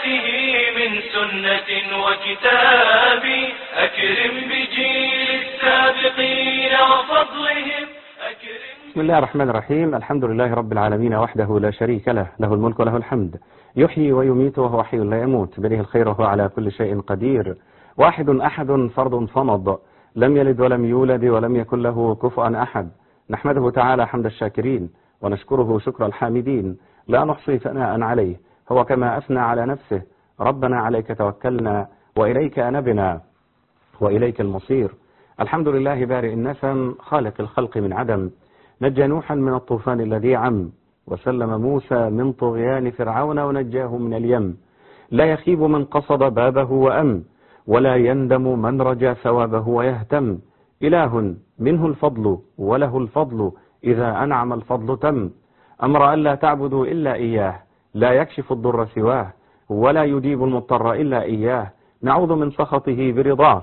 آياته من سنة وكتاب أكرم بجيل السابقين وفضلهم بسم الله الرحمن الرحيم. الحمد لله رب العالمين وحده لا شريك له، له الملك وله الحمد، يحيي ويميت وهو حي لا يموت، بيده الخير وهو على كل شيء قدير، واحد أحد فرد صمد، لم يلد ولم يولد ولم يكن له كفوا أحد. نحمده تعالى حمد الشاكرين ونشكره شكر الحامدين، لا نحصي ثناء عليه، هو كما أثنى على نفسه. ربنا عليك توكلنا وإليك أنبنا وإليك المصير. الحمد لله بارئ النسم خالق الخلق من عدم، نجى نوحا من الطوفان الذي عم، وسلم موسى من طغيان فرعون ونجاه من اليم. لا يخيب من قصد بابه وأم، ولا يندم من رجا ثوابه ويهتم. إله منه الفضل وله الفضل، إذا أنعم الفضل تم. أمر ألا تعبدوا إلا إياه، لا يكشف الضر سواه، ولا يجيب المضطر إلا إياه. نعوذ من سخطه برضاه،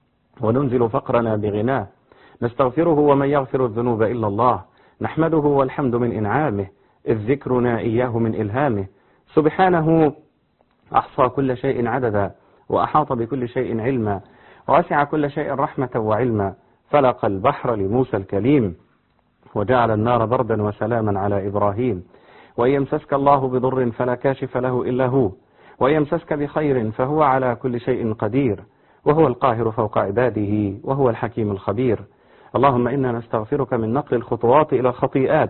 وننزل فقرنا بغناه. نستغفره ومن يغفر الذنوب إلا الله، نحمده والحمد من إنعامه، إذ ذكرنا إياه من إلهامه. سبحانه أحصى كل شيء عددا، وأحاط بكل شيء علما، ووسع كل شيء رحمة وعلما. فلق البحر لموسى الكليم، وجعل النار بردا وسلاما على إبراهيم. وإن يمسسك الله بضر فلا كاشف له إلا هو، وإن يمسسك بخير فهو على كل شيء قدير، وهو القاهر فوق عباده، وهو الحكيم الخبير. اللهم إنا نستغفرك من نقل الخطوات إلى الخطيئات،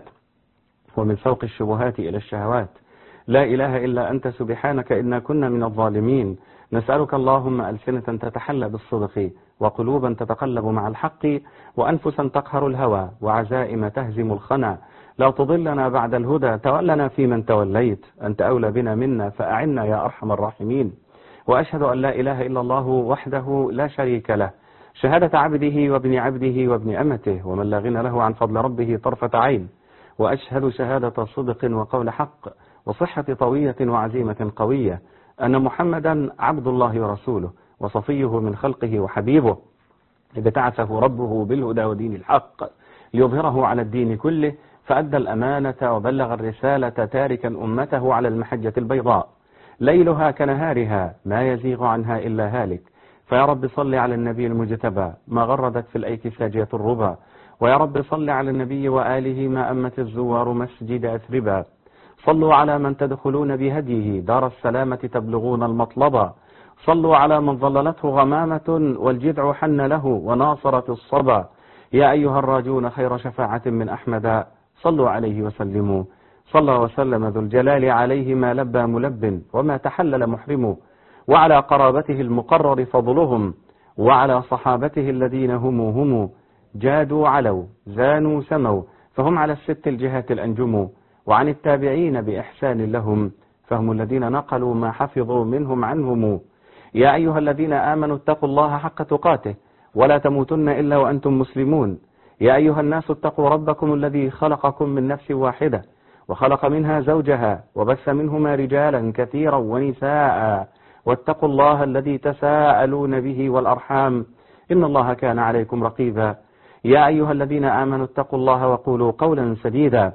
ومن سوق الشبهات إلى الشهوات. لا إله إلا أنت سبحانك إنا كنا من الظالمين. نسألك اللهم ألسنة تتحلى بالصدق، وقلوبا تتقلب مع الحق، وأنفسا تقهر الهوى، وعزائم تهزم الخنا. لا تضلنا بعد الهدى، تولنا فيمن توليت، أنت أولى بنا منا فأعنا يا أرحم الراحمين. وأشهد أن لا إله إلا الله وحده لا شريك له، شهادة عبده وابن عبده وابن أمته، ومن لا غنى له عن فضل ربه طرفة عين. وأشهد شهادة صدق وقول حق، وصحة طوية وعزيمة قوية، أن محمدا عبد الله ورسوله، وصفيه من خلقه وحبيبه، إذ بعثه ربه بالهدى ودين الحق ليظهره على الدين كله، فأدى الأمانة وبلغ الرسالة، تاركا أمته على المحجة البيضاء ليلها كنهارها، ما يزيغ عنها إلا هالك. فيا رب صل على النبي المجتبى، ما غردت في الأيك ساجية الربا. ويا رب صل على النبي وآله، ما أمت الزوار مسجد أثربا. صلوا على من تدخلون بهديه دار السلامة تبلغون المطلبا. صلوا على من ظللته غمامة والجذع حن له وناصرت الصبا. يا أيها الراجون خير شفاعة من أحمد، صلوا عليه وسلموا. صلى وسلم ذو الجلال عليه، ما لبى ملب وما تحلل محرم. وعلى قرابته المقرر فضلهم، وعلى صحابته الذين هم جادوا علوا زانوا سموا، فهم على الست الجهات الأنجم. وعن التابعين بإحسان لهم، فهم الذين نقلوا ما حفظوا منهم عنهم. يا أيها الذين آمنوا اتقوا الله حق تقاته، ولا تموتن إلا وأنتم مسلمون. يا أيها الناس اتقوا ربكم الذي خلقكم من نفس واحدة، وخلق منها زوجها، وبث منهما رجالا كثيرا ونساء، واتقوا الله الذي تساءلون به والأرحام، إن الله كان عليكم رقيبا. يا أيها الذين آمنوا اتقوا الله وقولوا قولا سديدا،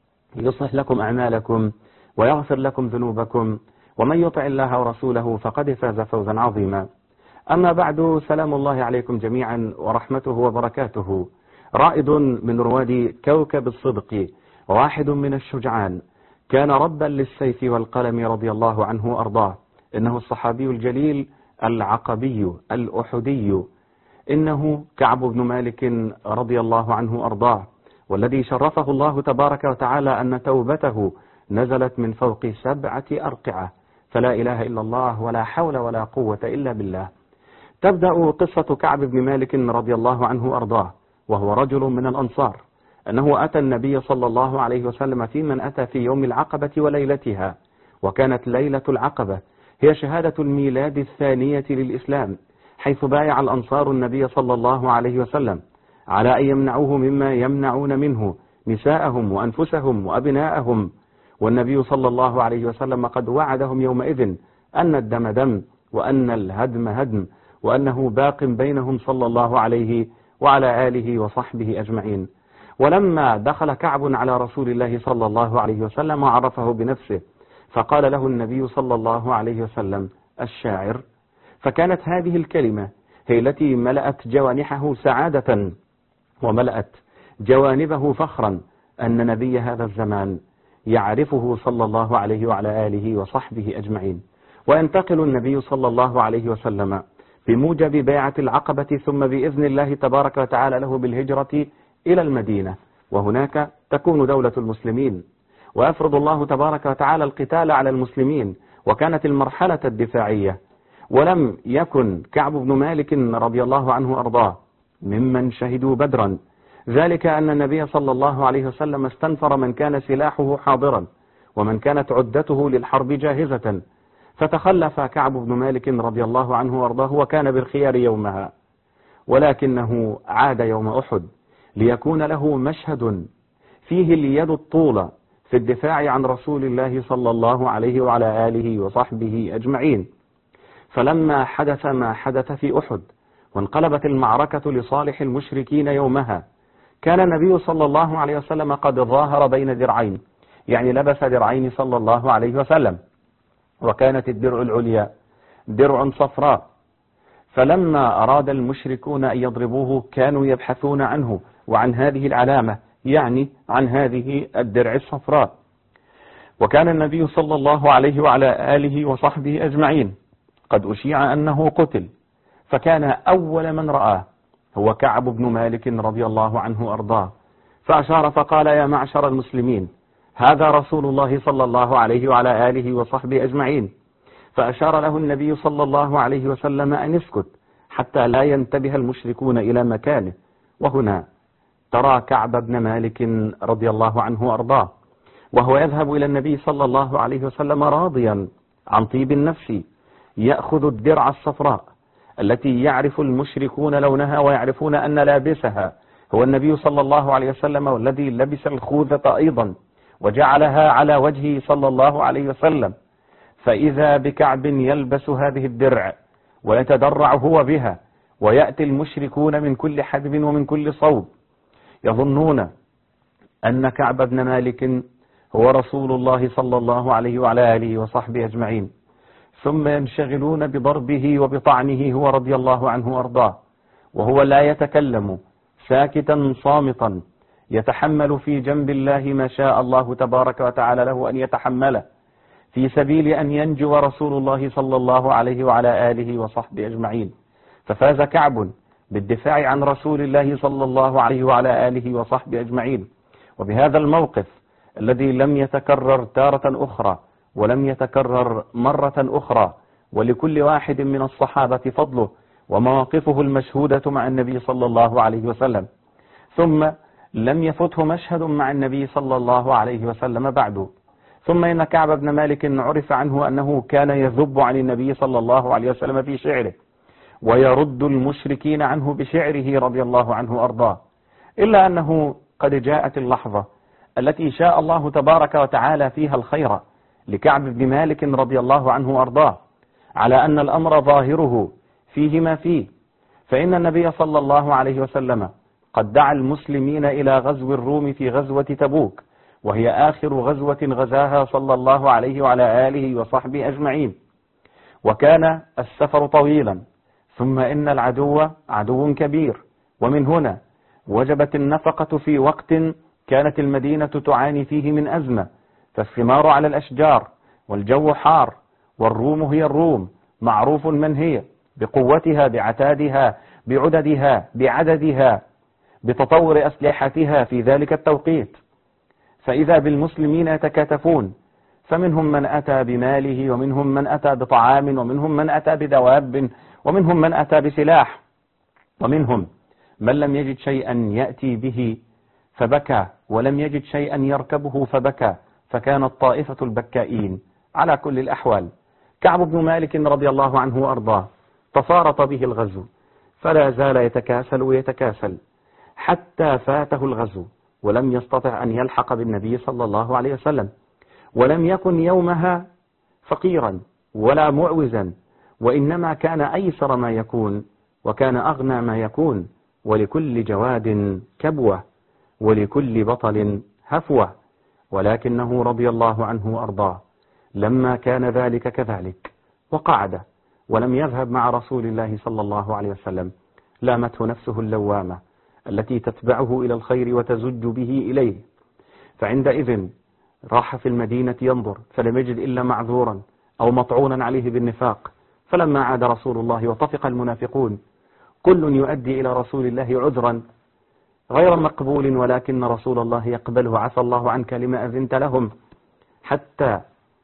يصلح لكم أعمالكم ويغفر لكم ذنوبكم، ومن يطع الله ورسوله فقد فاز فوزا عظيما. أما بعد، سلام الله عليكم جميعا ورحمته وبركاته. رائد من رواد كوكب الصدق، واحد من الشجعان، كان ربا للسيف والقلم رضي الله عنه وأرضاه. إنه الصحابي الجليل العقبي الأحدي، إنه كعب بن مالك رضي الله عنه وأرضاه، والذي شرفه الله تبارك وتعالى أن توبته نزلت من فوق 7 أرقعة، فلا إله إلا الله ولا حول ولا قوة إلا بالله. تبدأ قصة كعب بن مالك رضي الله عنه وأرضاه، وهو رجل من الأنصار، أنه أتى النبي صلى الله عليه وسلم في من أتى في يوم العقبة وليلتها. وكانت ليلة العقبة هي شهادة الميلاد الثانية للإسلام، حيث بايع الأنصار النبي صلى الله عليه وسلم على أن يمنعوه مما يمنعون منه نساءهم وأنفسهم وأبناءهم. والنبي صلى الله عليه وسلم قد وعدهم يومئذ أن الدم دم، وأن الهدم هدم، وأنه باق بينهم صلى الله عليه وعلى آله وصحبه أجمعين. ولما دخل كعب على رسول الله صلى الله عليه وسلم وعرفه بنفسه، فقال له النبي صلى الله عليه وسلم: الشاعر. فكانت هذه الكلمة هي التي ملأت جوانحه سعادة وملأت جوانبه فخرا أن نبي هذا الزمان يعرفه صلى الله عليه وعلى آله وصحبه أجمعين. وينتقل النبي صلى الله عليه وسلم بموجب بيعة العقبة ثم بإذن الله تبارك وتعالى له بالهجرة إلى المدينة، وهناك تكون دولة المسلمين ويفرض الله تبارك وتعالى القتال على المسلمين، وكانت المرحلة الدفاعية. ولم يكن كعب بن مالك رضي الله عنه أرضاه ممن شهدوا بدرا، ذلك أن النبي صلى الله عليه وسلم استنفر من كان سلاحه حاضرا ومن كانت عدته للحرب جاهزة، فتخلف كعب بن مالك رضي الله عنه وارضاه وكان بالخيار يومها، ولكنه عاد يوم أحد ليكون له مشهد فيه اليد الطولة في الدفاع عن رسول الله صلى الله عليه وعلى آله وصحبه أجمعين. فلما حدث ما حدث في أحد وانقلبت المعركة لصالح المشركين يومها، كان النبي صلى الله عليه وسلم قد ظاهر بين درعين، يعني لبس درعين صلى الله عليه وسلم، وكانت الدرع العليا درع صفراء. فلما أراد المشركون أن يضربوه كانوا يبحثون عنه وعن هذه العلامة، يعني عن هذه الدرع الصفراء. وكان النبي صلى الله عليه وعلى آله وصحبه أجمعين قد أشيع أنه قتل، فكان أول من رآه هو كعب بن مالك رضي الله عنه أرضاه، فأشار فقال: يا معشر المسلمين، هذا رسول الله صلى الله عليه وعلى آله وصحبه أجمعين. فأشار له النبي صلى الله عليه وسلم أن يسكت حتى لا ينتبه المشركون إلى مكانه. وهنا ترى كعب بن مالك رضي الله عنه وأرضاه وهو يذهب إلى النبي صلى الله عليه وسلم راضيا عن طيب النفس، يأخذ الدرع الصفراء التي يعرف المشركون لونها ويعرفون أن لابسها هو النبي صلى الله عليه وسلم، والذي لبس الخوذة أيضا وجعلها على وجهه صلى الله عليه وسلم. فإذا بكعب يلبس هذه الدرع ويتدرع هو بها، ويأتي المشركون من كل حدب ومن كل صوب يظنون أن كعب بن مالك هو رسول الله صلى الله عليه وعلى آله وصحبه أجمعين، ثم ينشغلون بضربه وبطعنه هو رضي الله عنه وأرضاه، وهو لا يتكلم، ساكتا صامتا يتحمل في جنب الله ما شاء الله تبارك وتعالى له أن يتحمله في سبيل أن ينجو رسول الله صلى الله عليه وعلى آله وصحبه أجمعين. ففاز كعب بالدفاع عن رسول الله صلى الله عليه وعلى آله وصحبه أجمعين. وبهذا الموقف الذي لم يتكرر تارة أخرى ولم يتكرر مرة أخرى، ولكل واحد من الصحابة فضله ومواقفه المشهودة مع النبي صلى الله عليه وسلم. ثم لم يفته مشهد مع النبي صلى الله عليه وسلم بعد. ثم إن كعب بن مالك عرف عنه أنه كان يذب عن النبي صلى الله عليه وسلم في شعره ويرد المشركين عنه بشعره رضي الله عنه وأرضاه، إلا أنه قد جاءت اللحظة التي شاء الله تبارك وتعالى فيها الخير لكعب بن مالك رضي الله عنه وأرضاه، على أن الأمر ظاهره فيه ما فيه. فإن النبي صلى الله عليه وسلم قد دعا المسلمين إلى غزو الروم في غزوة تبوك، وهي آخر غزوة غزاها صلى الله عليه وعلى آله وصحبه أجمعين، وكان السفر طويلا، ثم إن العدو عدو كبير. ومن هنا وجبت النفقة في وقت كانت المدينة تعاني فيه من أزمة، فالثمار على الأشجار والجو حار، والروم هي الروم، معروف من هي بقوتها بعتادها بعددها بعددها بتطور أسلحتها في ذلك التوقيت. فإذا بالمسلمين يتكاتفون، فمنهم من أتى بماله، ومنهم من أتى بطعام، ومنهم من أتى بدواب، ومنهم من أتى بسلاح، ومنهم من لم يجد شيئا يأتي به فبكى، ولم يجد شيئا يركبه فبكى، فكانت طائفة البكائين. على كل الأحوال كعب بن مالك رضي الله عنه وأرضاه تفارط به الغزو، فلا زال يتكاسل ويتكاسل حتى فاته الغزو، ولم يستطع أن يلحق بالنبي صلى الله عليه وسلم. ولم يكن يومها فقيرا ولا معوزا، وإنما كان أيسر ما يكون وكان أغنى ما يكون، ولكل جواد كبوة ولكل بطل هفوة. ولكنه رضي الله عنه وأرضاه لما كان ذلك كذلك وقعد ولم يذهب مع رسول الله صلى الله عليه وسلم لامته نفسه اللوامة التي تتبعه إلى الخير وتزج به إليه، فعندئذ راح في المدينة ينظر فلم يجد إلا معذورا أو مطعونا عليه بالنفاق. فلما عاد رسول الله وطفق المنافقون كل يؤدي إلى رسول الله عذرا غير مقبول، ولكن رسول الله يقبله، عفى الله عنك لما أذنت لهم حتى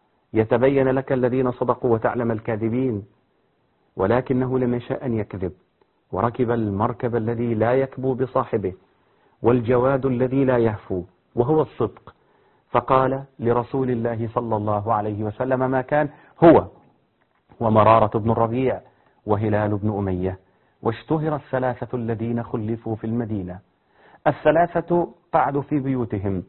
يتبين لك الذين صدقوا وتعلم الكاذبين. ولكنه لم يشاء أن يكذب، وركب المركب الذي لا يكبو بصاحبه والجواد الذي لا يهفو وهو الصدق، فقال لرسول الله صلى الله عليه وسلم ما كان هو ومرارة بن الربيع وهلال بن أمية، واشتهر الثلاثة الذين خلفوا في المدينة. الثلاثة قعدوا في بيوتهم،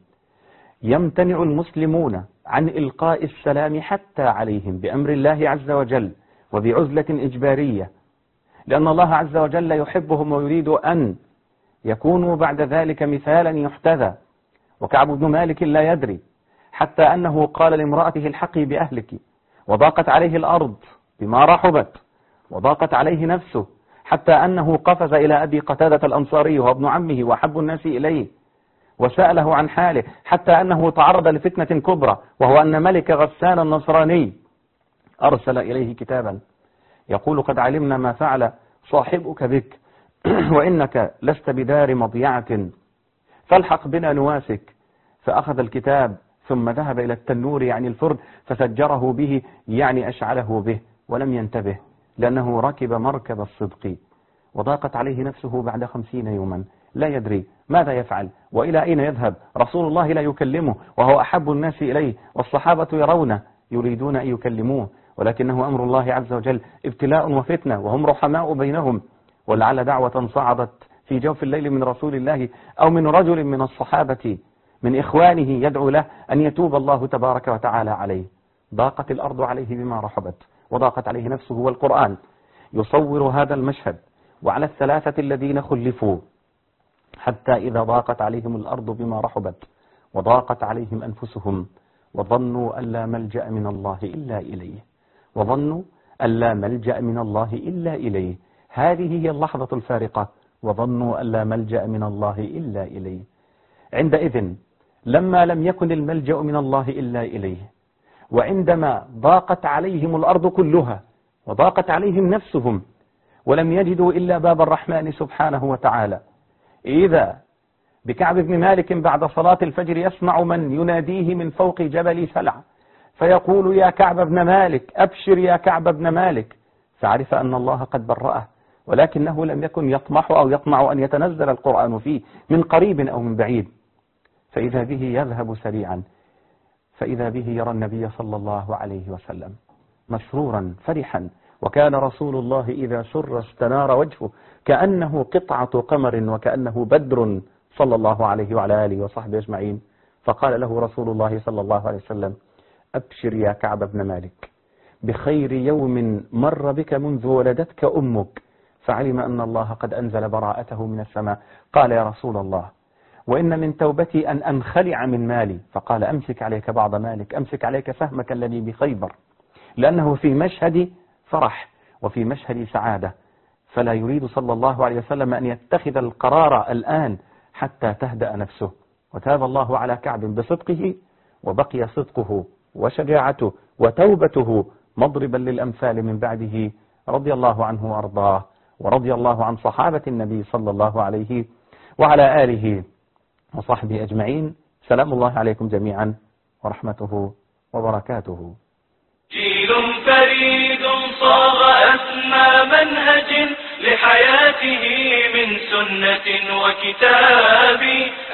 يمتنع المسلمون عن إلقاء السلام حتى عليهم بأمر الله عز وجل وبعزلة إجبارية، لأن الله عز وجل يحبهم ويريد أن يكونوا بعد ذلك مثالا يحتذى. وكعب بن مالك لا يدري حتى أنه قال لامرأته الحقي بأهلك، وضاقت عليه الأرض بما رحبت وضاقت عليه نفسه، حتى أنه قفز إلى أبي قتادة الأنصاري وابن عمه وأحب الناس إليه وسأله عن حاله، حتى أنه تعرض لفتنة كبرى، وهو أن ملك غسان النصراني أرسل إليه كتابا يقول قد علمنا ما فعل صاحبك بك وإنك لست بدار مضيعة فالحق بنا نواسك. فأخذ الكتاب ثم ذهب إلى التنور يعني الفرن فسجره به يعني أشعله به، ولم ينتبه لأنه ركب مركب الصدق، وضاقت عليه نفسه بعد 50 يوما لا يدري ماذا يفعل وإلى أين يذهب. رسول الله لا يكلمه وهو أحب الناس إليه، والصحابة يرونه يريدون أن يكلموه، ولكنه أمر الله عز وجل ابتلاء وفتنة وهم رحماء بينهم. ولعل دعوة صعدت في جوف الليل من رسول الله أو من رجل من الصحابة من إخوانه يدعو له أن يتوب الله تبارك وتعالى عليه. ضاقت الأرض عليه بما رحبت وضاقت عليه نفسه، والقرآن يصور هذا المشهد. وعلى الثلاثة الذين خلفوا حتى إذا ضاقت عليهم الأرض بما رحبت وضاقت عليهم أنفسهم وظنوا أن لا ملجأ من الله إلا إليه، وظنوا أن لا ملجأ من الله إلا إليه. هذه هي اللحظة الفارقة، وظنوا أن لا ملجأ من الله إلا إليه. عندئذ لما لم يكن الملجأ من الله إلا إليه، وعندما ضاقت عليهم الأرض كلها وضاقت عليهم نفسهم ولم يجدوا إلا باب الرحمن سبحانه وتعالى، إذا بكعب بن مالك بعد صلاة الفجر يسمع من يناديه من فوق جبل سلع فيقول يا كعب بن مالك أبشر يا كعب بن مالك، فعرف أن الله قد برأه، ولكنه لم يكن يطمع أن يتنزل القرآن فيه من قريب أو من بعيد. فإذا به يذهب سريعا، فإذا به يرى النبي صلى الله عليه وسلم مسرورا فرحا، وكان رسول الله إذا سر استنار وجهه كأنه قطعة قمر وكأنه بدر صلى الله عليه وعلى آله وصحبه أجمعين. فقال له رسول الله صلى الله عليه وسلم أبشر يا كعب بن مالك بخير يوم مر بك منذ ولدتك أمك، فعلم أن الله قد أنزل براءته من السماء. قال يا رسول الله وإن من توبتي أن أنخلع من مالي، فقال أمسك عليك بعض مالك، أمسك عليك سهمك الذي بخيبر، لأنه في مشهد فرح وفي مشهد سعادة، فلا يريد صلى الله عليه وسلم أن يتخذ القرار الآن حتى تهدأ نفسه. وتاب الله على كعب بصدقه، وبقي صدقه وشجاعته وتوبته مضربا للأمثال من بعده، رضي الله عنه وأرضاه، ورضي الله عن صحابة النبي صلى الله عليه وعلى آله وصحبه أجمعين. سلام الله عليكم جميعا ورحمته وبركاته. جيل فريد صاغ أسمى منهج لحياته من سنة وكتاب.